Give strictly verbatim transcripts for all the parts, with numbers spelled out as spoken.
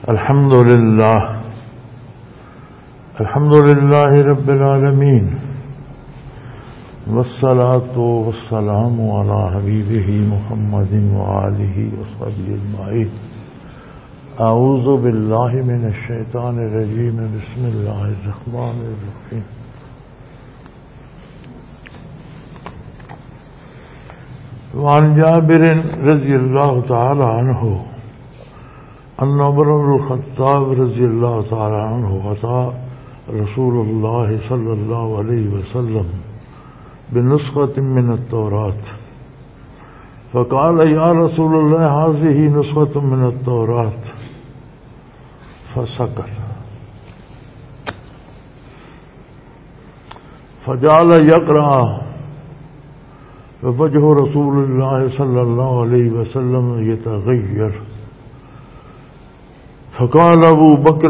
الحمد للہ الحمد للہ رب العالمین والصلاة والسلام علی حبیبہ محمد وآلہ وصحبہ اجمعین. اعوذ باللہ من الشیطان الرجیم. بسم اللہ الرحمن الرحیم. وعن جابر رضی اللہ تعالی عنہ ان عمر بن الخطاب رضی اللہ تعالی عنہ أتى رسول اللہ صلی اللہ علیہ وسلم بنسخة من التوراة فقال يا رسول الله هذه نسخة من التوراة فسكت فجعل يقرأ فوجه رسول الله صلى الله عليه وسلم يتغير فقال ابو بکر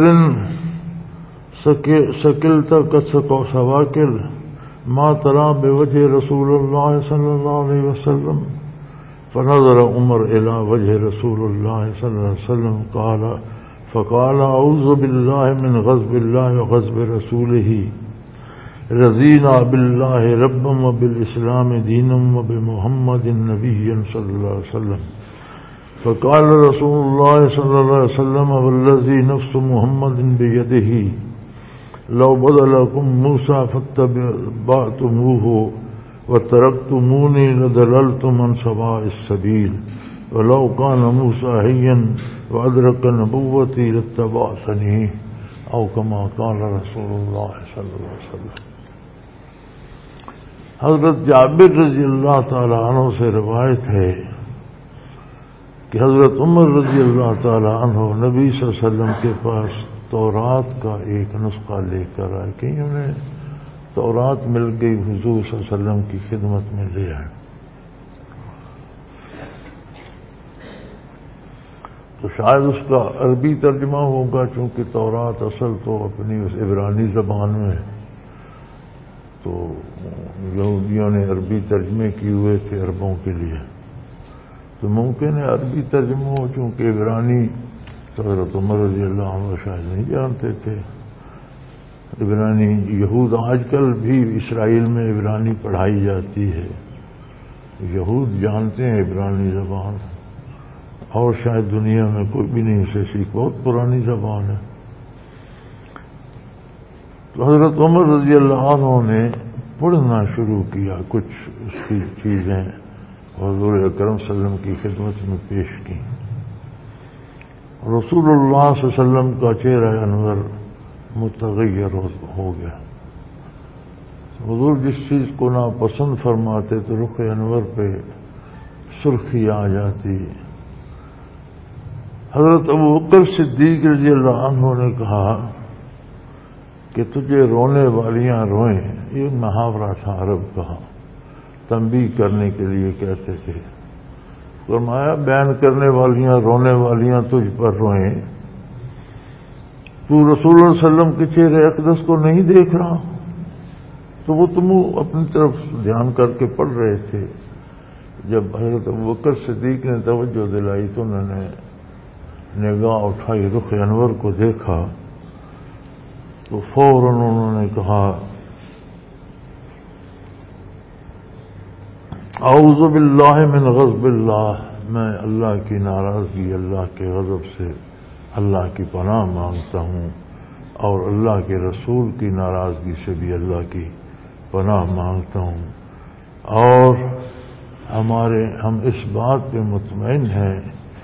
سکلت قد سواکل ما ترى بوجه رسول الله صلى الله عليه وسلم فنظر عمر الى وجه رسول الله صلى الله عليه وسلم قال فقال اعوذ بالله من غضب الله وغضب رسوله رضينا بالله ربا وبالاسلام دينا وبمحمد نبيا صلى الله عليه وسلم. فقال رسول الله صلى الله عليه وسلم والذي نفس محمد بيده لو بدلكم موسى فاتبعتموه وتركتموني لضللتم عن سواء السبيل ولو كان موسى حيا وأدرك نبوتي لاتبعتني أو كما قال رسول الله صلى الله عليه وسلم. حضرت جابر رضی اللہ تعالی عنہ سے روایت ہے کہ حضرت عمر رضی اللہ تعالی عنہ نبی صلی اللہ علیہ وسلم کے پاس تورات کا ایک نسخہ لے کر آئے کہ انہیں تورات مل گئی، حضور صلی اللہ علیہ وسلم کی خدمت میں لے آئے. تو شاید اس کا عربی ترجمہ ہوگا، چونکہ تورات اصل تو اپنی اس عبرانی زبان میں، تو یہودیوں نے عربی ترجمے کیے ہوئے تھے عربوں کے لیے، تو ممکن ہے عربی ترجمہ ہو، چونکہ عبرانی تو حضرت عمر رضی اللہ عنہ شاید نہیں جانتے تھے. عبرانی یہود آج کل بھی اسرائیل میں عبرانی پڑھائی جاتی ہے، یہود جانتے ہیں عبرانی زبان، اور شاید دنیا میں کوئی بھی نہیں اسے سیکھ، بہت پرانی زبان ہے. تو حضرت عمر رضی اللہ عنہ نے پڑھنا شروع کیا، کچھ اس کی چیزیں حضور اکرم صلی اللہ علیہ وسلم کی خدمت میں پیش کی. رسول اللہ صلی اللہ علیہ وسلم کا چہرہ انور متغیر ہو گیا. حضور جس چیز کو ناپسند فرماتے تو رخ انور پہ سرخی آ جاتی. حضرت ابو بکر صدیق رضی اللہ عنہ نے کہا کہ تجھے رونے والیاں روئیں، یہ محاورہ تھا عرب کا، تنبیہ کرنے کے لیے کہتے تھے. فرمایا بیان کرنے والیاں رونے والیاں تجھ پر روئیں، تو رسول اللہ صلی اللہ علیہ وسلم کے چہرے اقدس کو نہیں دیکھ رہا؟ تو وہ تم اپنی طرف دھیان کر کے پڑھ رہے تھے. جب حضرت ابوبکر صدیق نے توجہ دلائی تو انہوں نے نگاہ اٹھائی، رخ انور کو دیکھا تو فوراً انہوں نے کہا اعوذ باللہ من غضب اللہ، میں اللہ کی ناراضگی، اللہ کے غضب سے اللہ کی پناہ مانگتا ہوں، اور اللہ کے رسول کی ناراضگی سے بھی اللہ کی پناہ مانگتا ہوں. اور ہمارے ہم اس بات پہ مطمئن ہیں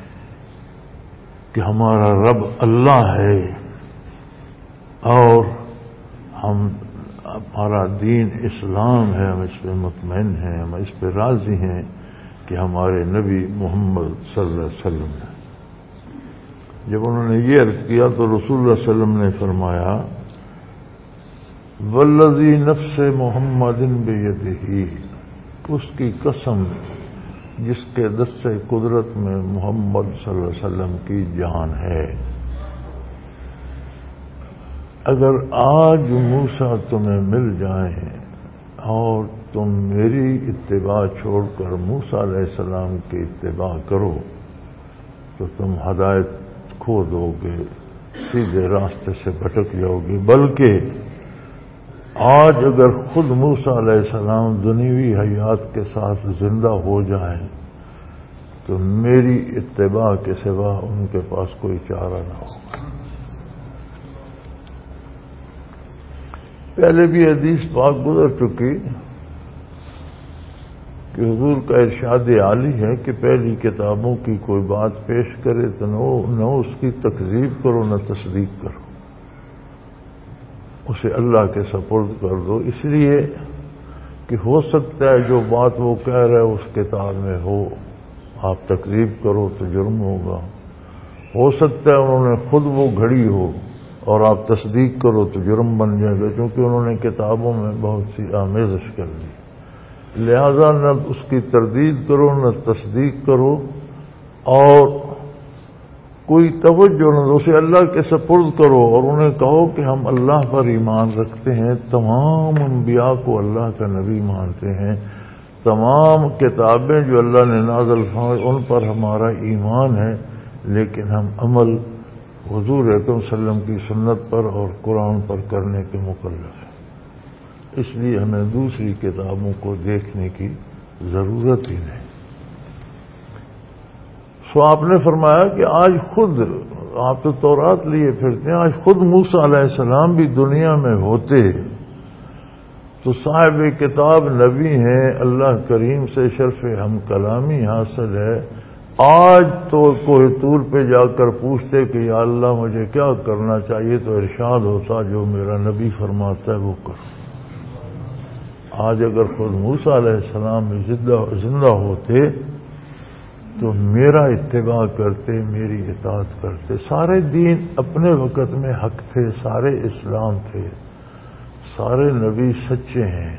کہ ہمارا رب اللہ ہے، اور ہم ہمارا دین اسلام ہے، ہم اس پہ مطمئن ہیں، ہم اس پہ راضی ہیں کہ ہمارے نبی محمد صلی اللہ علیہ وسلم ہیں. جب انہوں نے یہ عرض کیا تو رسول اللہ صلی اللہ علیہ وسلم نے فرمایا والذی نفس محمد بیدہ، اس کی قسم جس کے دست قدرت میں محمد صلی اللہ علیہ وسلم کی جان ہے، اگر آج موسیٰ تمہیں مل جائیں اور تم میری اتباع چھوڑ کر موسیٰ علیہ السلام کی اتباع کرو تو تم ہدایت کھو دو گے، سیدھے راستے سے بھٹک جاؤ گے۔ بلکہ آج اگر خود موسیٰ علیہ السلام دنیوی حیات کے ساتھ زندہ ہو جائیں تو میری اتباع کے سوا ان کے پاس کوئی چارہ نہ ہوگا۔ پہلے بھی حدیث پاک گزر چکی کہ حضور کا ارشاد عالی ہے کہ پہلی کتابوں کی کوئی بات پیش کرے تو نہ اس کی تکذیب کرو نہ تصدیق کرو، اسے اللہ کے سپرد کر دو، اس لیے کہ ہو سکتا ہے جو بات وہ کہہ رہے اس کتاب میں ہو، آپ تکذیب کرو تو جرم ہوگا، ہو سکتا ہے انہوں نے خود وہ گھڑی ہو اور آپ تصدیق کرو تو جرم بن جائے گا، کیونکہ انہوں نے کتابوں میں بہت سی آمیزش کر دی۔ لہذا نہ اس کی تردید کرو نہ تصدیق کرو، اور کوئی توجہ نہ، اسے اللہ کے سپرد کرو، اور انہیں کہو کہ ہم اللہ پر ایمان رکھتے ہیں، تمام انبیاء کو اللہ کا نبی مانتے ہیں، تمام کتابیں جو اللہ نے نازل فرمائیں ان پر ہمارا ایمان ہے، لیکن ہم عمل حضور اکرم صلی اللہ علیہ وسلم کی سنت پر اور قرآن پر کرنے کے مکلف ہیں، اس لیے ہمیں دوسری کتابوں کو دیکھنے کی ضرورت ہی نہیں۔ سو آپ نے فرمایا کہ آج خود آپ تو تورات لیے پھرتے ہیں، آج خود موسیٰ علیہ السلام بھی دنیا میں ہوتے تو صاحب کتاب نبی ہیں، اللہ کریم سے شرف ہم کلامی حاصل ہے، آج تو کوہ طور پہ جا کر پوچھتے کہ یا اللہ مجھے کیا کرنا چاہیے، تو ارشاد ہوتا جو میرا نبی فرماتا ہے وہ کرو۔ آج اگر خود موسیٰ علیہ السلام زندہ ہوتے تو میرا اتباع کرتے، میری اطاعت کرتے۔ سارے دین اپنے وقت میں حق تھے، سارے اسلام تھے، سارے نبی سچے ہیں۔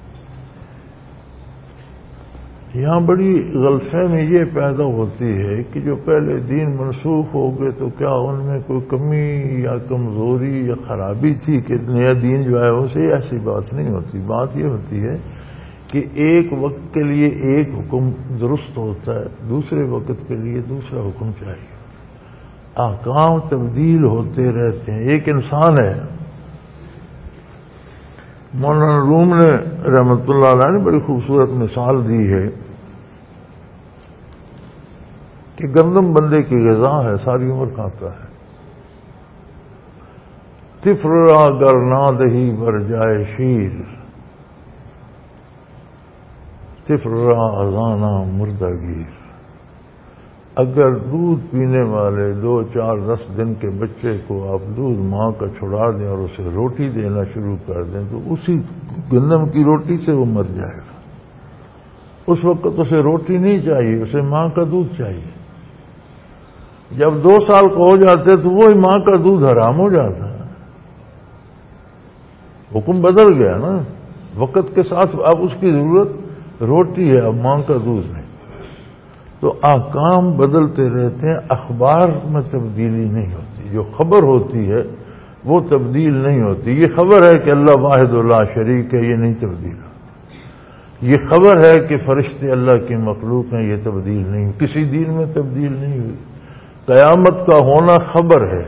یہاں بڑی غلط فہمی یہ پیدا ہوتی ہے کہ جو پہلے دین منسوخ ہو گئے تو کیا ان میں کوئی کمی یا کمزوری یا خرابی تھی کہ نیا دین جو ہے اسے، ایسی بات نہیں ہوتی۔ بات یہ ہوتی ہے کہ ایک وقت کے لیے ایک حکم درست ہوتا ہے، دوسرے وقت کے لیے دوسرا حکم چاہیے۔ احکام تبدیل ہوتے رہتے ہیں۔ ایک انسان ہے، مولانا روم نے رحمت اللہ علیہ نے بڑی خوبصورت مثال دی ہے کہ گندم بندے کی غذا ہے، ساری عمر کھاتا ہے، تفرا گر نہ دہی بر جائے شیر، تفرا ازانا مردہ گیر۔ اگر دودھ پینے والے دو چار دس دن کے بچے کو آپ دودھ ماں کا چھڑا دیں اور اسے روٹی دینا شروع کر دیں تو اسی گندم کی روٹی سے وہ مر جائے گا۔ اس وقت اسے روٹی نہیں چاہیے، اسے ماں کا دودھ چاہیے۔ جب دو سال کو ہو جاتے تو وہی ماں کا دودھ حرام ہو جاتا ہے، حکم بدل گیا نا، وقت کے ساتھ اب اس کی ضرورت روٹی ہے، اب ماں کا دودھ نہیں۔ تو احکام بدلتے رہتے ہیں، اخبار میں تبدیلی نہیں ہوتی، جو خبر ہوتی ہے وہ تبدیل نہیں ہوتی۔ یہ خبر ہے کہ اللہ واحد لا شریک ہے، یہ نہیں تبدیل ہوتی۔ یہ خبر ہے کہ فرشتے اللہ کی مخلوق ہیں، یہ تبدیل نہیں، کسی دین میں تبدیل نہیں ہوئی۔ قیامت کا ہونا خبر ہے،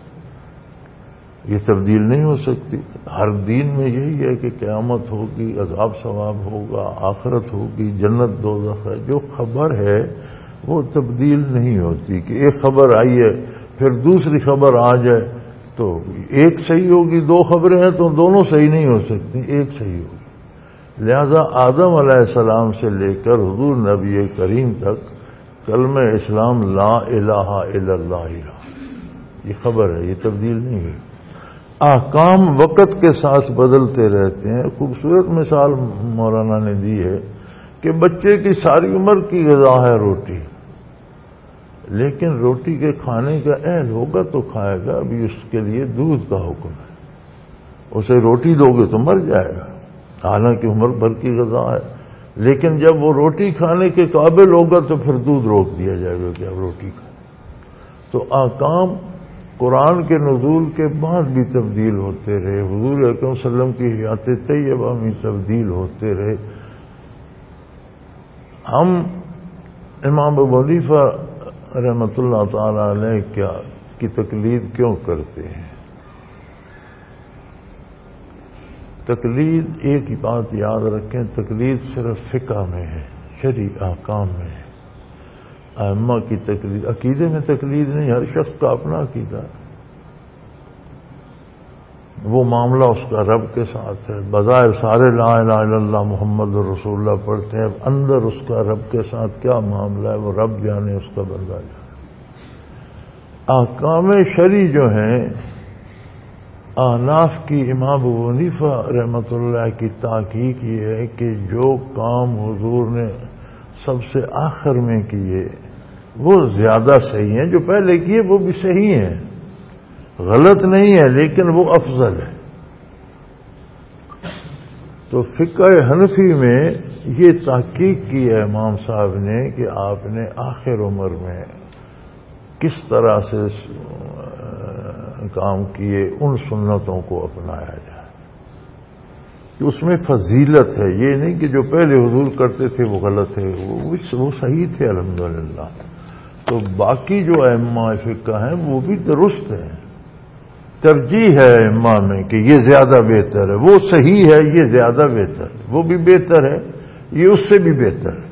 یہ تبدیل نہیں ہو سکتی۔ ہر دین میں یہی ہے کہ قیامت ہوگی، عذاب ثواب ہوگا، آخرت ہوگی، جنت دوزخ ہے۔ جو خبر ہے وہ تبدیل نہیں ہوتی کہ ایک خبر آئی ہے پھر دوسری خبر آ جائے تو ایک صحیح ہوگی، دو خبریں ہیں تو دونوں صحیح نہیں ہو سکتی، ایک صحیح ہوگی۔ لہذا آدم علیہ السلام سے لے کر حضور نبی کریم تک کلمہ اسلام لا الہ الا اللہ، یہ خبر ہے، یہ تبدیل نہیں ہوئی۔ احکام وقت کے ساتھ بدلتے رہتے ہیں۔ خوبصورت مثال مولانا نے دی ہے کہ بچے کی ساری عمر کی غذا ہے روٹی، لیکن روٹی کے کھانے کا اہل ہوگا تو کھائے گا، ابھی اس کے لیے دودھ کا حکم ہے، اسے روٹی دو گے تو مر جائے گا، حالانکہ عمر بھر کی غذا ہے، لیکن جب وہ روٹی کھانے کے قابل ہوگا تو پھر دودھ روک دیا جائے گا کہ اب روٹی کھائے۔ تو احکام قرآن کے نزول کے بعد بھی تبدیل ہوتے رہے، حضور اکرم صلی اللہ علیہ وسلم کی حیات طیبہ میں تبدیل ہوتے رہے۔ ہم امام ابو حنیفہ رحمۃ اللہ تعالی علیہ کیا کی تقلید کیوں کرتے ہیں؟ تقلید ایک ہی بات یاد رکھیں، تقلید صرف فقہ میں ہے، شرعی احکام میں ہے۔ ائمہ کی تقلید، عقیدے میں تقلید نہیں، ہر شخص کا اپنا عقیدہ ہے، وہ معاملہ اس کا رب کے ساتھ ہے۔ بظاہر سارے لا الہ الا اللہ محمد رسول اللہ پڑھتے ہیں، اندر اس کا رب کے ساتھ کیا معاملہ ہے وہ رب جانے، اس کا بندہ جانے۔ احکام شرعی جو ہیں، احناف کی امام ابو حنیفہ رحمۃ اللہ کی تحقیق یہ ہے کہ جو کام حضور نے سب سے آخر میں کیے وہ زیادہ صحیح ہیں، جو پہلے کیے وہ بھی صحیح ہیں، غلط نہیں ہے لیکن وہ افضل ہے۔ تو فقہ حنفی میں یہ تحقیق کی ہے امام صاحب نے کہ آپ نے آخر عمر میں کس طرح سے کام کیے، ان سنتوں کو اپنایا جائے کہ اس میں فضیلت ہے، یہ نہیں کہ جو پہلے حضور کرتے تھے وہ غلط ہے، وہ صحیح تھے الحمدللہ۔ تو باقی جو ائمہ فقہ ہیں وہ بھی درست ہیں، ترجیح ہے ائمہ میں کہ یہ زیادہ بہتر ہے، وہ صحیح ہے، یہ زیادہ بہتر ہے، وہ بھی بہتر ہے، یہ اس سے بھی بہتر ہے۔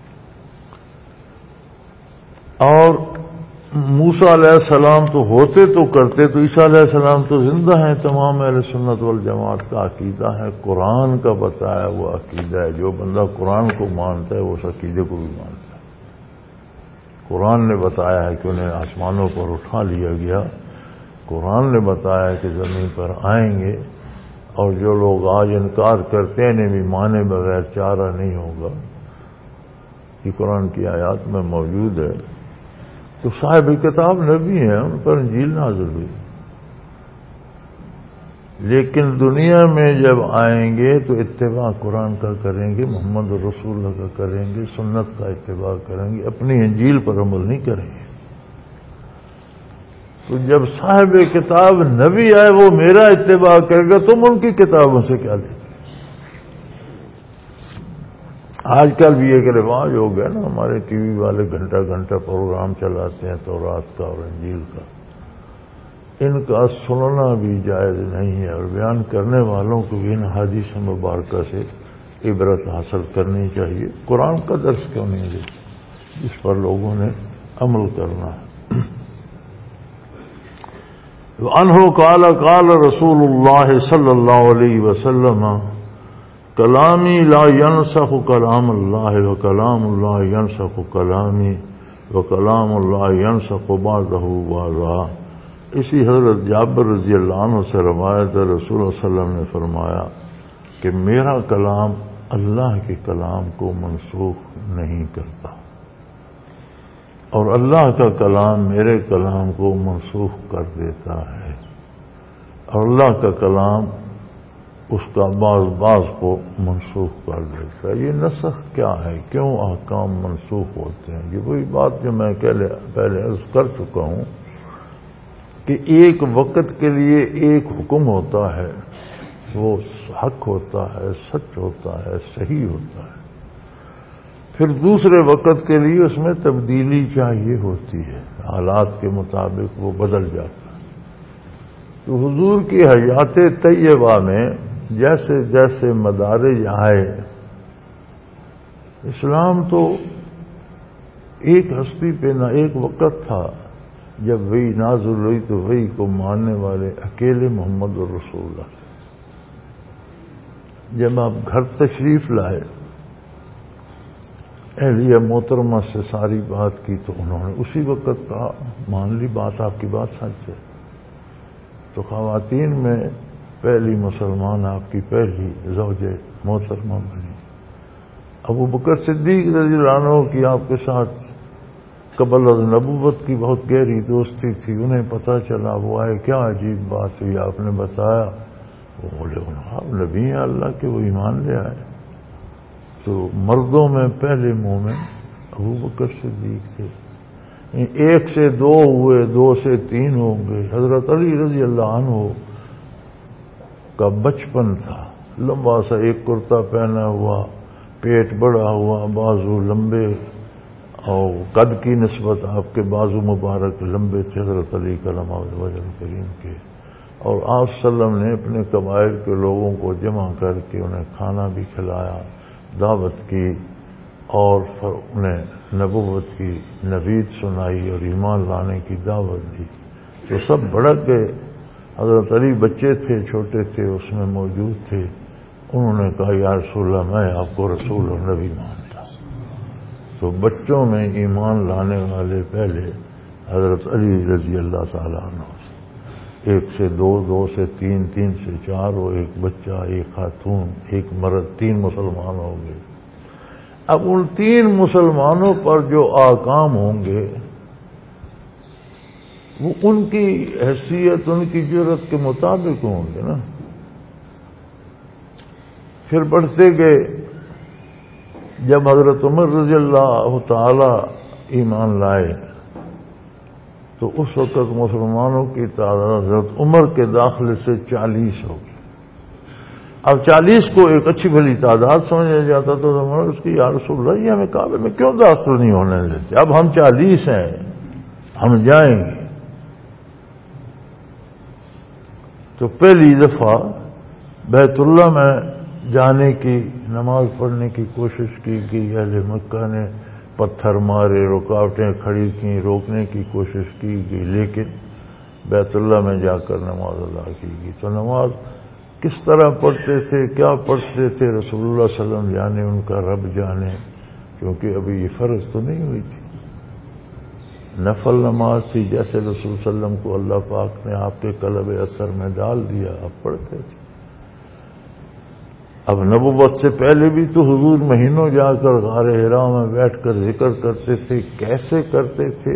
اور موسیٰ علیہ السلام تو ہوتے تو کرتے، تو عیسیٰ علیہ السلام تو زندہ ہیں۔ تمام اہل سنت والجماعت کا عقیدہ ہے، قرآن کا بتایا وہ عقیدہ ہے، جو بندہ قرآن کو مانتا ہے وہ اس عقیدے کو بھی مانتا ہے۔ قرآن نے بتایا ہے کہ انہیں آسمانوں پر اٹھا لیا گیا، قرآن نے بتایا کہ زمین پر آئیں گے، اور جو لوگ آج انکار کرتے ہیں انہیں بھی مانے بغیر چارہ نہیں ہوگا، یہ قرآن کی آیات میں موجود ہے۔ تو صاحب کتاب نبی ہیں، ان پر انجیل نازل ہوئی، لیکن دنیا میں جب آئیں گے تو اتباع قرآن کا کریں گے، محمد رسول اللہ کا کریں گے، سنت کا اتباع کریں گے، اپنی انجیل پر عمل نہیں کریں گے۔ تو جب صاحب کتاب نبی آئے وہ میرا اتباع کرے گا، تم ان کی کتابوں سے کیا لیں؟ آج کل بھی ایک رواج ہو گیا نا، ہمارے ٹی وی والے گھنٹہ گھنٹہ پروگرام چلاتے ہیں تورات کا اور انجیل کا، ان کا سننا بھی جائز نہیں ہے، اور بیان کرنے والوں کو بھی ان حدیث مبارکہ سے عبرت حاصل کرنی چاہیے۔ قرآن کا درس کیوں نہیں دیتے جس پر لوگوں نے عمل کرنا ہے۔ وعنہ قال قال رسول اللہ صلی اللہ علیہ وسلم کلامی لا ینسخ کلام اللہ وکلام اللہ ینسخ کلامی وکلام اللہ ینسخ بعضہ بعضا۔ اسی حضرت جابر رضی اللہ عنہ سے روایت ہے، رسول اللہ صلی اللہ علیہ وسلم نے فرمایا کہ میرا کلام اللہ کے کلام کو منسوخ نہیں کرتا، اور اللہ کا کلام میرے کلام کو منسوخ کر دیتا ہے، اور اللہ کا کلام اس کا بعض بعض کو منسوخ کر دیتا ہے۔ یہ نسخ کیا ہے؟ کیوں احکام منسوخ ہوتے ہیں؟ یہ وہی بات جو میں پہلے عرض کر چکا ہوں کہ ایک وقت کے لیے ایک حکم ہوتا ہے، وہ حق ہوتا ہے، سچ ہوتا ہے، صحیح ہوتا ہے، پھر دوسرے وقت کے لیے اس میں تبدیلی چاہیے ہوتی ہے، حالات کے مطابق وہ بدل جاتا ہے۔ تو حضور کی حیات طیبہ میں جیسے جیسے مدارج آئے، اسلام تو ایک ہستی پہ نہ ایک وقت تھا جب وہی نازل ہوئی تو وہی کو ماننے والے اکیلے محمد رسول اللہ۔ جب آپ گھر تشریف لائے، اہلیہ محترمہ سے ساری بات کی تو انہوں نے اسی وقت کہا مان لی بات، آپ کی بات سچ ہے۔ تو خواتین میں پہلی مسلمان آپ کی پہلی زوج محترمہ بنی۔ ابو بکر صدیق رضی اللہ عنہ کی آپ کے ساتھ قبل از نبوت کی بہت گہری دوستی تھی، انہیں پتہ چلا، وہ آئے کیا عجیب بات ہوئی، آپ نے بتایا، وہ بولے آپ نبی ہیں اللہ کے، وہ ایمان لے آئے۔ تو مردوں میں پہلے مومن ابو بکر صدیق تھے، ایک سے دو ہوئے، دو سے تین ہوں گے۔ حضرت علی رضی اللہ عنہ کا بچپن تھا، لمبا سا ایک کرتا پہنا ہوا، پیٹ بڑا ہوا، بازو لمبے، اور قد کی نسبت آپ کے بازو مبارک لمبے تھے حضرت علی کرم وجہ کریم کے، اور آپ صلی اللہ علیہ وسلم نے اپنے قبائل کے لوگوں کو جمع کر کے انہیں کھانا بھی کھلایا، دعوت کی، اور انہیں نبوت کی نوید سنائی اور ایمان لانے کی دعوت دی، تو سب بھڑک گئے۔ حضرت علی بچے تھے، چھوٹے تھے، اس میں موجود تھے، انہوں نے کہا یا رسول اللہ میں آپ کو رسول اور نبی مانتا ہوں۔ تو بچوں میں ایمان لانے والے پہلے حضرت علی رضی اللہ تعالیٰ عنہ سے، ایک سے دو، دو سے تین، تین سے چار، اور ایک بچہ، ایک خاتون، ایک مرد، تین مسلمان ہو گئے۔ اب ان تین مسلمانوں پر جو احکام ہوں گے وہ ان کی حیثیت، ان کی جرت کے مطابق ہوں گے نا۔ پھر بڑھتے گئے، جب حضرت عمر رضی اللہ تعالی ایمان لائے تو اس وقت مسلمانوں کی تعداد حضرت عمر کے داخلے سے چالیس ہو گئی۔ اب چالیس کو ایک اچھی بھلی تعداد سمجھا جاتا تو عمر اس کی یا رسول اللہ یہ ہمیں کعبے میں کیوں داخل نہیں ہونے دیتے؟ اب ہم چالیس ہیں، ہم جائیں گے۔ تو پہلی دفعہ بیت اللہ میں جانے کی، نماز پڑھنے کی کوشش کی گئی، اہل مکہ نے پتھر مارے، رکاوٹیں کھڑی کی، روکنے کی کوشش کی گئی، لیکن بیت اللہ میں جا کر نماز ادا کی گئی۔ تو نماز کس طرح پڑھتے تھے، کیا پڑھتے تھے، رسول اللہ صلی اللہ علیہ وسلم جانے، ان کا رب جانے، کیونکہ ابھی یہ فرض تو نہیں ہوئی تھی، نفل نماز تھی، جیسے رسول صلی اللہ علیہ وسلم کو اللہ پاک نے آپ کے قلب اثر میں ڈال دیا، اب پڑھتے تھے۔ اب نبوت سے پہلے بھی تو حضور مہینوں جا کر غار حرا میں بیٹھ کر ذکر کرتے تھے، کیسے کرتے تھے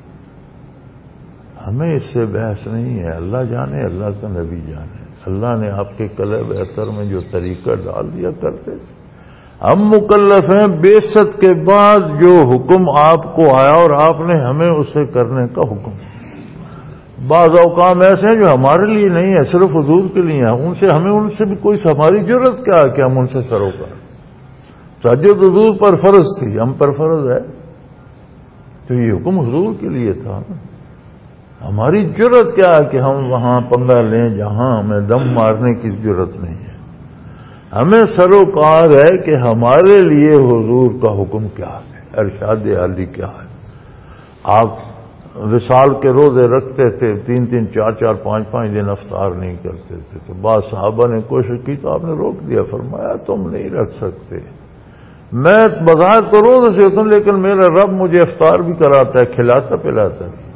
ہمیں اس سے بحث نہیں ہے، اللہ جانے، اللہ کا نبی جانے، اللہ نے آپ کے قلب اثر میں جو طریقہ ڈال دیا کرتے تھے۔ ہم مکلف ہیں بعثت کے بعد جو حکم آپ کو آیا اور آپ نے ہمیں اسے کرنے کا حکم، بعض اوقام ایسے ہیں جو ہمارے لیے نہیں ہے، صرف حضور کے لیے ہیں، ان سے ہمیں ان سے بھی کوئی ہماری ضرورت کیا ہے کہ ہم ان سے کرو کر۔ تہجد حضور پر فرض تھی، ہم پر فرض ہے، تو یہ حکم حضور کے لیے تھا، ہماری ضرورت کیا ہے کہ ہم وہاں پنگا لیں جہاں ہمیں دم مارنے کی ضرورت نہیں ہے۔ ہمیں سروکار ہے کہ ہمارے لیے حضور کا حکم کیا ہے، ارشاد عالی کیا ہے۔ آپ وصال کے روزے رکھتے تھے، تین تین چار چار پانچ پانچ دن افطار نہیں کرتے تھے، تو بعض صحابہ نے کوشش کی تو آپ نے روک دیا، فرمایا تم نہیں رکھ سکتے، میں بظاہر تو روزے سے ہوتا ہوں لیکن میرا رب مجھے افطار بھی کراتا ہے، کھلاتا پلاتا ہے،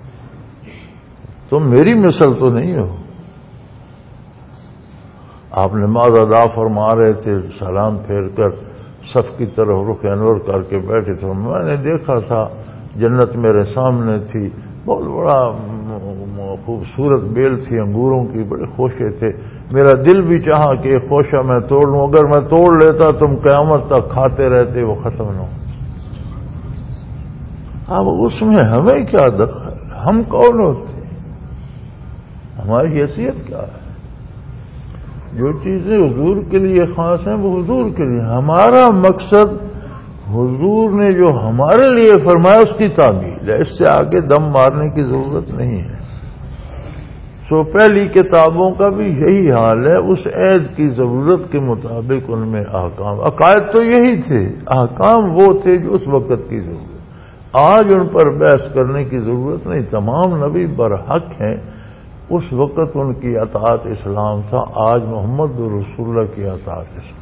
تم میری مثل تو نہیں ہو۔ آپ نماز ادا فرما رہے تھے، سلام پھیر کر صف کی طرف رخ انور کر کے بیٹھے تھے، میں نے دیکھا تھا جنت میرے سامنے تھی، بہت بڑا خوبصورت بیل تھی انگوروں کی، بڑے خوشے تھے، میرا دل بھی چاہا کہ ایک خوشہ میں توڑ لوں، اگر میں توڑ لیتا تم قیامت تک کھاتے رہتے، وہ ختم نہ ہو۔ اب اس میں ہمیں کیا دخل، ہم کون ہوتے، ہماری حیثیت کیا ہے؟ جو چیزیں حضور کے لیے خاص ہیں وہ حضور کے لیے، ہمارا مقصد حضور نے جو ہمارے لیے فرمایا اس کی تعمیل ہے، اس سے آگے دم مارنے کی ضرورت نہیں ہے۔ سو پہلی کتابوں کا بھی یہی حال ہے، اس عہد کی ضرورت کے مطابق ان میں احکام، عقائد تو یہی تھے، احکام وہ تھے جو اس وقت کی ضرورت، آج ان پر بحث کرنے کی ضرورت نہیں، تمام نبی برحق ہیں، اس وقت ان کی اطاعت اسلام تھا، آج محمد رسول اللہ کی اطاعت اسلام۔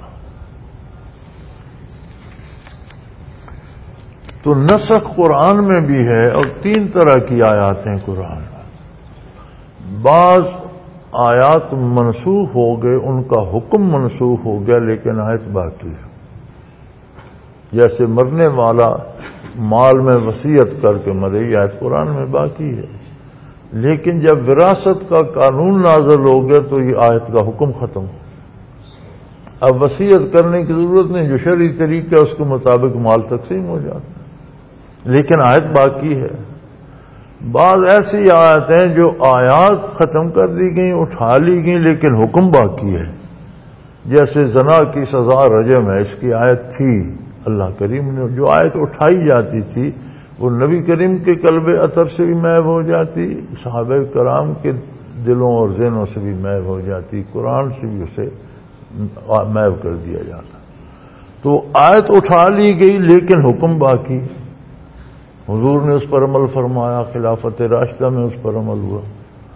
تو نسخ قرآن میں بھی ہے، اور تین طرح کی آیات ہیں قرآن میں، بعض آیات منسوخ ہو گئے، ان کا حکم منسوخ ہو گیا لیکن آیت باقی ہے، جیسے مرنے والا مال میں وصیت کر کے مرے، یہ آیت قرآن میں باقی ہے، لیکن جب وراثت کا قانون نازل ہو گیا تو یہ آیت کا حکم ختم ہو، اب وصیت کرنے کی ضرورت نہیں، جو شرعی طریقہ اس کے مطابق مال تقسیم ہو جاتا ہے، لیکن آیت باقی ہے۔ بعض ایسی آیت ہیں جو آیات ختم کر دی گئیں، اٹھا لی گئیں، لیکن حکم باقی ہے، جیسے زنا کی سزا رجم ہے، اس کی آیت تھی اللہ کریم نے جو آیت اٹھائی جاتی تھی وہ نبی کریم کے قلب اطہر سے بھی محو ہو جاتی، صحابہ کرام کے دلوں اور ذہنوں سے بھی محو ہو جاتی، قرآن سے بھی اسے محو کر دیا جاتا۔ تو آیت اٹھا لی گئی لیکن حکم باقی، حضور نے اس پر عمل فرمایا، خلافت راشدہ میں اس پر عمل ہوا۔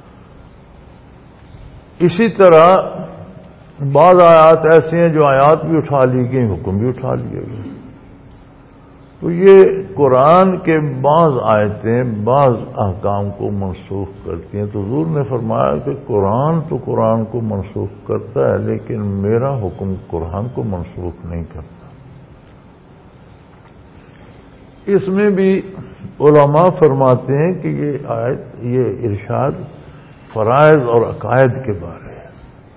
اسی طرح بعض آیات ایسی ہیں جو آیات بھی اٹھا لی گئی، حکم بھی اٹھا لیا گیا۔ تو یہ قرآن کے بعض آیتیں بعض احکام کو منسوخ کرتی ہیں۔ تو حضور نے فرمایا کہ قرآن تو قرآن کو منسوخ کرتا ہے لیکن میرا حکم قرآن کو منسوخ نہیں کرتا۔ اس میں بھی علماء فرماتے ہیں کہ یہ آیت، یہ ارشاد فرائض اور عقائد کے بارے ہے۔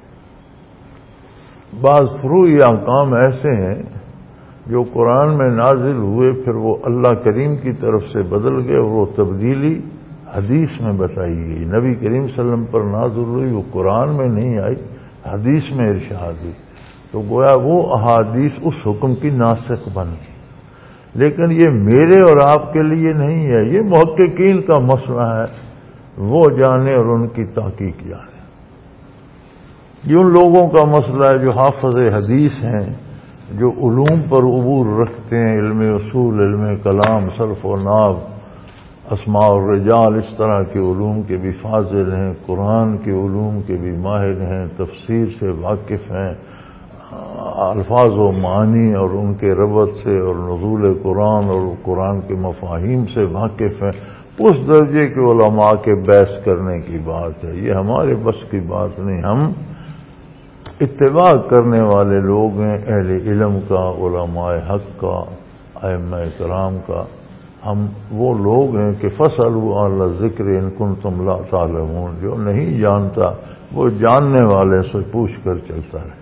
بعض فروعی احکام ایسے ہیں جو قرآن میں نازل ہوئے پھر وہ اللہ کریم کی طرف سے بدل گئے اور وہ تبدیلی حدیث میں بتائی گئی۔ نبی کریم صلی اللہ علیہ وسلم پر نازل ہوئی، وہ قرآن میں نہیں آئی، حدیث میں ارشاد ہوئی، تو گویا وہ احادیث اس حکم کی ناسخ بن گئی۔ لیکن یہ میرے اور آپ کے لیے نہیں ہے، یہ محققین کا مسئلہ ہے، وہ جانے اور ان کی تحقیق جانے۔ یہ ان لوگوں کا مسئلہ ہے جو حافظ حدیث ہیں، جو علوم پر عبور رکھتے ہیں، علم اصول، علم کلام، صرف و نحو، اسماء الرجال، اس طرح کے علوم کے بھی فاضل ہیں، قرآن کے علوم کے بھی ماہر ہیں، تفسیر سے واقف ہیں، الفاظ و معنی اور ان کے ربط سے اور نزول قرآن اور قرآن کے مفاہیم سے واقف ہیں، اس درجے کے علماء کے بحث کرنے کی بات ہے۔ یہ ہمارے بس کی بات نہیں، ہم اتباع کرنے والے لوگ ہیں، اہل علم کا، علماء حق کا، ائمہ کرام کا۔ ہم وہ لوگ ہیں کہ فَاسْأَلُوا أَهْلَ الذِّكْرِ إِن كُنتُمْ لَا تَعْلَمُونَ، جو نہیں جانتا وہ جاننے والے سے پوچھ کر چلتا ہے۔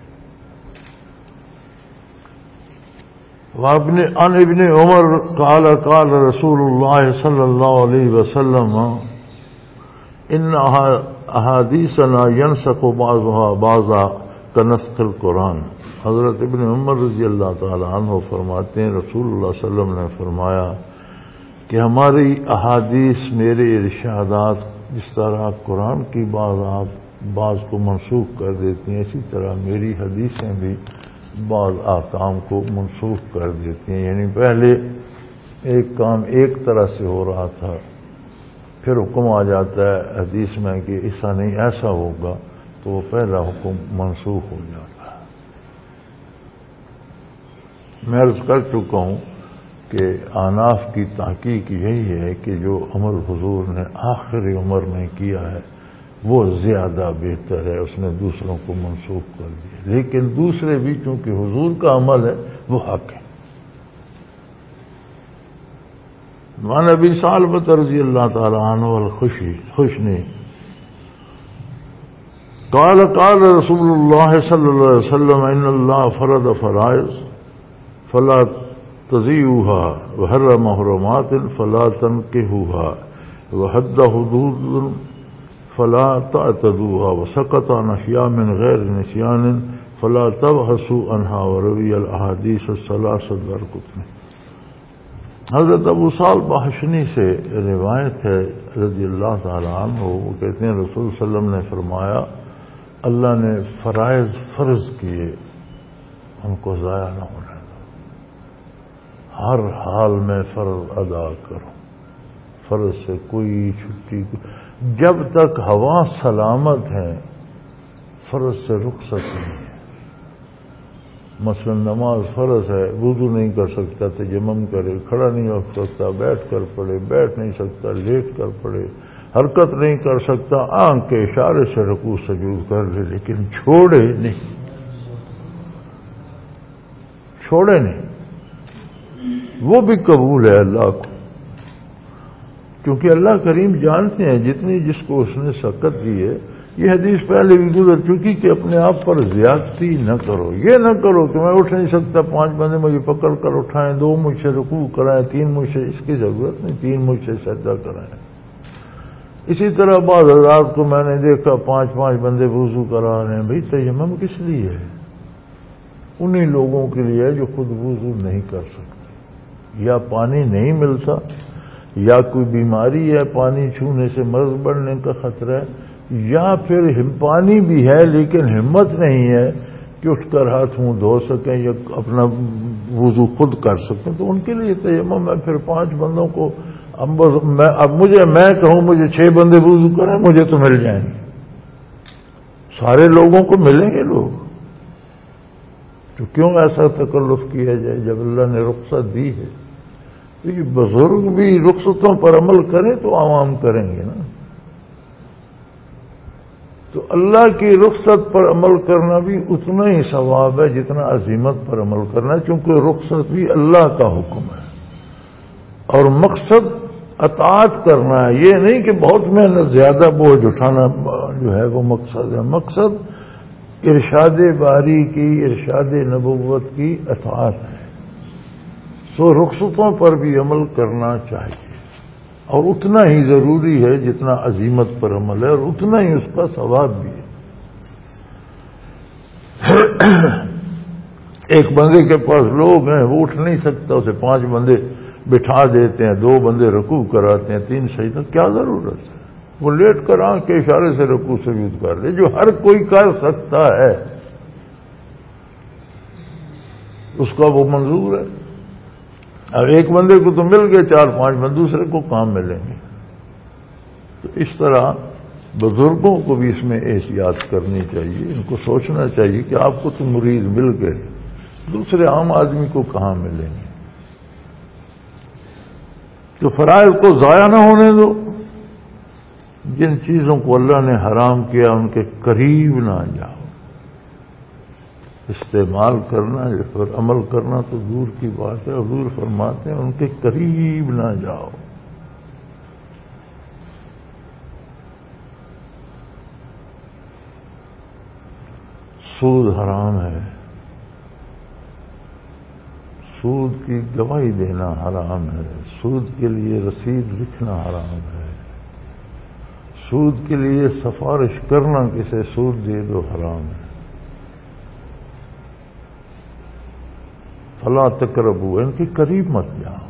عن ابن عمر قال قال رسول اللہ صلی اللہ علیہ وسلم ان احادیثنا ينسخ بعضها بعضا كنسخ القرآن۔ حضرت ابن عمر رضی اللہ تعالی عنہ فرماتے ہیں رسول اللہ صلی اللہ علیہ وسلم نے فرمایا کہ ہماری احادیث، میرے ارشادات جس طرح قرآن کی بعض بعض کو منسوخ کر دیتی ہیں، اسی طرح میری حدیثیں بھی بعض احکام کو منسوخ کر دیتی ہیں۔ یعنی پہلے ایک کام ایک طرح سے ہو رہا تھا، پھر حکم آ جاتا ہے حدیث میں کہ ایسا نہیں ایسا ہوگا، تو وہ پہلا حکم منسوخ ہو جاتا ہے۔ میں عرض کر چکا ہوں کہ احناف کی تحقیق یہی ہے کہ جو عمل حضور نے آخری عمر میں کیا ہے وہ زیادہ بہتر ہے، اس نے دوسروں کو منسوخ کر دیا، لیکن دوسرے بھی چونکہ حضور کا عمل ہے وہ حق ہے۔ وعن ابی ثعلبۃ رضی اللہ تعالی عنہ الخشنی قال قال رسول اللہ صلی اللہ علیہ وسلم ان اللہ فرض فرائض فلا تضيعوها وحرم محرمات فلا تنكحوها وحد حدود فلا تعتدوها وسقط عن اشیاء من غیر نسیان فلا تبحثوا عنها وروی الاحادیث الثلاثة الدارقطنی۔ حضرت ابو ثعلبہ خشنی سے روایت ہے رضی اللہ تعالی عنہ، وہ کہتے ہیں رسول صلی اللہ علیہ وسلم نے فرمایا اللہ نے فرائض فرض کیے، ان کو ضائع نہ ہونے دو، ہر حال میں فرض ادا کرو، فرض سے کوئی چھٹی، جب تک ہوا سلامت ہے فرض سے رخصت نہیں ہے۔ مثلا نماز فرض ہے، وضو نہیں کر سکتا تیمم کرے، کھڑا نہیں ہو سکتا بیٹھ کر پڑھے، بیٹھ نہیں سکتا لیٹ کر پڑھے، حرکت نہیں کر سکتا آنکھ کے اشارے سے رکوع سجود کر لے، لیکن چھوڑے نہیں، چھوڑے نہیں، وہ بھی قبول ہے اللہ کو، کیونکہ اللہ کریم جانتے ہیں جتنی جس کو اس نے سکت دی ہے۔ یہ حدیث پہلے بھی گزر چکی کہ اپنے آپ پر زیادتی نہ کرو، یہ نہ کرو کہ میں اٹھ نہیں سکتا، پانچ بندے مجھے پکڑ کر اٹھائیں، دو مجھ سے رکوع کرائیں، تین مجھ سے، اس کی ضرورت نہیں، تین مجھ سے سجدہ کرائیں۔ اسی طرح بعض حضرات کو میں نے دیکھا پانچ پانچ بندے وضو کرا رہے ہیں، بھئی تیمم کس لیے ہے؟ انہی لوگوں کے لیے ہے جو خود وضو نہیں کر سکتے، یا پانی نہیں ملتا، یا کوئی بیماری ہے، پانی چھونے سے مرض بڑھنے کا خطرہ ہے، یا پھر پانی بھی ہے لیکن ہمت نہیں ہے کہ اٹھ کر ہاتھ منہ دھو سکیں یا اپنا وضو خود کر سکیں، تو ان کے لیے تیمم ہے۔ پھر پانچ بندوں کو اب میں اب مجھے میں کہوں مجھے چھ بندے وضو کریں، مجھے تو مل جائیں گے، سارے لوگوں کو ملیں گے لوگ، تو کیوں ایسا تکلف کیا جائے جب اللہ نے رخصت دی ہے؟ تو یہ بزرگ بھی رخصتوں پر عمل کریں تو عوام کریں گے نا۔ تو اللہ کی رخصت پر عمل کرنا بھی اتنا ہی ثواب ہے جتنا عزیمت پر عمل کرنا ہے، چونکہ رخصت بھی اللہ کا حکم ہے، اور مقصد اطاعت کرنا ہے، یہ نہیں کہ بہت محنت زیادہ بوجھ اٹھانا جو ہے وہ مقصد ہے۔ مقصد ارشاد باری کی، ارشاد نبوت کی اطاعت ہے۔ سو رخصتوں پر بھی عمل کرنا چاہیے، اور اتنا ہی ضروری ہے جتنا عزیمت پر عمل ہے، اور اتنا ہی اس کا ثواب بھی ہے۔ ایک بندے کے پاس لوگ ہیں، وہ اٹھ نہیں سکتا، اسے پانچ بندے بٹھا دیتے ہیں، دو بندے رکوع کراتے ہیں، تین سجدہ، کیا ضرورت ہے؟ وہ لیٹ کر آنکھ کے اشارے سے رکوع سجود کر لے، جو ہر کوئی کر سکتا ہے اس کا وہ منظور ہے۔ اب ایک بندے کو تو مل گئے، چار پانچ بندے دوسرے کو کام ملیں گے۔ تو اس طرح بزرگوں کو بھی اس میں احتیاط کرنی چاہیے، ان کو سوچنا چاہیے کہ آپ کو تو مرید مل گئے، دوسرے عام آدمی کو کہاں ملیں گے؟ تو فرائض کو ضائع نہ ہونے دو، جن چیزوں کو اللہ نے حرام کیا ان کے قریب نہ جاؤ، استعمال کرنا یا پھر عمل کرنا تو دور کی بات ہے، حضور فرماتے ہیں ان کے قریب نہ جاؤ۔ سود حرام ہے، سود کی گواہی دینا حرام ہے، سود کے لیے رسید لکھنا حرام ہے، سود کے لیے سفارش کرنا کسے سود دے دو حرام ہے۔ فلا تقربوا، ان کے قریب مت جاؤ۔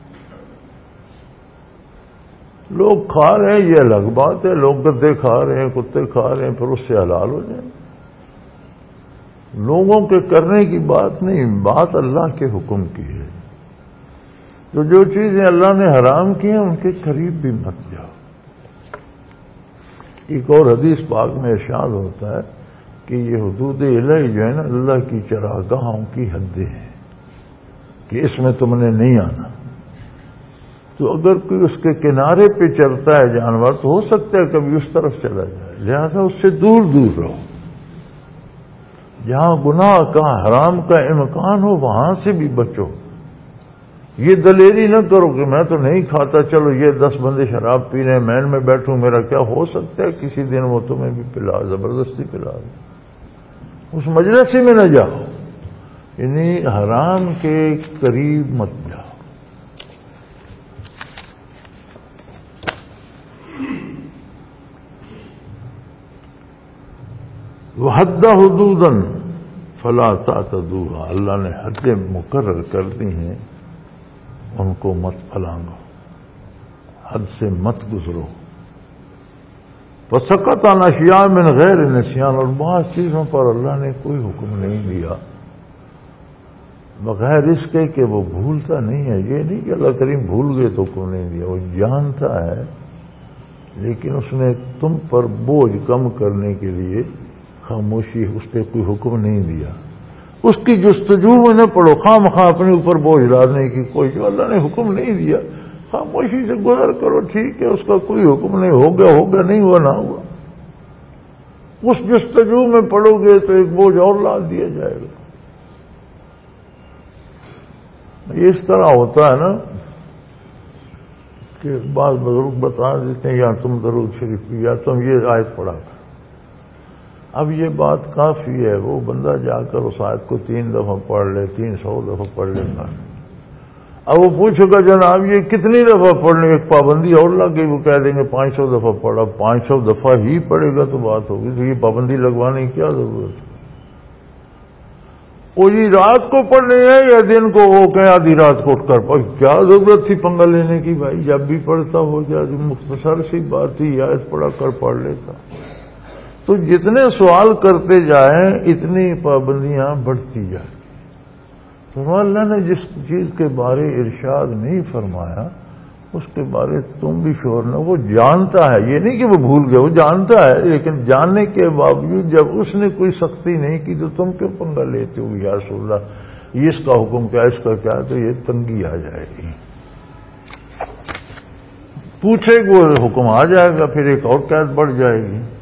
لوگ کھا رہے ہیں یہ الگ بات ہے، لوگ گدے کھا رہے ہیں، کتے کھا رہے ہیں، پھر اس سے حلال ہو جائیں۔ لوگوں کے کرنے کی بات نہیں، بات اللہ کے حکم کی ہے۔ تو جو چیزیں اللہ نے حرام کی ہیں ان کے قریب بھی مت جاؤ۔ ایک اور حدیث پاک میں ارشاد ہوتا ہے کہ یہ حدود الہی جو ہے نا اللہ کی چراگاہوں کی حدیں ہیں، کہ اس میں تم نے نہیں آنا۔ تو اگر کوئی اس کے کنارے پہ چلتا ہے جانور تو ہو سکتا ہے کبھی اس طرف چلا جائے، لہذا اس سے دور دور رہو۔ جہاں گناہ کا حرام کا امکان ہو وہاں سے بھی بچو۔ یہ دلیری نہ کرو کہ میں تو نہیں کھاتا، چلو یہ دس بندے شراب پی رہے ہیں میں میں بیٹھوں، میرا کیا ہو سکتا ہے کسی دن وہ تمہیں بھی پلا، زبردستی پلا دے، اس مجلس میں نہ جاؤ، یعنی حرام کے قریب مت جاؤ۔ وحد حدوداً فلا تعتدوها، اللہ نے حدیں مقرر کر دی ہیں، ان کو مت پھلانگو، حد سے مت گزرو۔ فسقط عن اشیاء من غیر نسیان، اور بعض چیزوں پر اللہ نے کوئی حکم نہیں دیا بغیر اس کے کہ وہ بھولتا نہیں ہے۔ یہ نہیں کہ اللہ کریم بھول گئے تو کو نہیں دیا، وہ جانتا ہے، لیکن اس نے تم پر بوجھ کم کرنے کے لیے خاموشی، اس پہ کوئی حکم نہیں دیا۔ اس کی جستجو میں نہ پڑو، خواہ مخواہ اپنے اوپر بوجھ ڈالنے کی کوئی، جو اللہ نے حکم نہیں دیا خاموشی سے گزر کرو، ٹھیک ہے، اس کا کوئی حکم نہیں، ہوگا ہوگا، نہیں ہوا نہ ہوا۔ اس جستجو میں پڑو گے تو ایک بوجھ اور لاد دیا جائے گا۔ یہ اس طرح ہوتا ہے نا کہ بعض بزرگ بتا دیتے ہیں یا تم درود شریف یا تم یہ آیت پڑھا کر، اب یہ بات کافی ہے، وہ بندہ جا کر اس آیت کو تین دفعہ پڑھ لے، تین سو دفعہ پڑھ لے گا، اب وہ پوچھو گا جناب یہ کتنی دفعہ پڑھنے، ایک پابندی اور لگ گئی، وہ کہہ دیں گے پانچ سو دفعہ پڑھا، پانچ سو دفعہ ہی پڑھے گا تو بات ہوگی، تو یہ پابندی لگوانے کی کیا ضرورت ہے؟ وہ جی رات کو پڑھنے ہیں یا دن کو وہ کہیں آدھی رات کو اٹھ کر پڑھ، کیا ضرورت تھی پنگا لینے کی بھائی؟ جب بھی پڑھتا ہو جائے، مختصر سی بات تھی، یاد پڑھا کر پڑھ لیتا۔ تو جتنے سوال کرتے جائیں اتنی پابندیاں بڑھتی جائیں۔ تو اللہ نے جس چیز کے بارے ارشاد نہیں فرمایا اس کے بارے تم بھی شور نہ، وہ جانتا ہے، یہ نہیں کہ وہ بھول گئے، وہ جانتا ہے، لیکن جاننے کے باوجود جب اس نے کوئی سختی نہیں کی تو تم کیوں پنگا لیتے ہو یا رسول اللہ، یہ اس کا حکم کیا، اس کا کیا، تو یہ تنگی آ جائے گی۔ پوچھے گا وہ حکم آ جائے گا، پھر ایک اور قید بڑھ جائے گی۔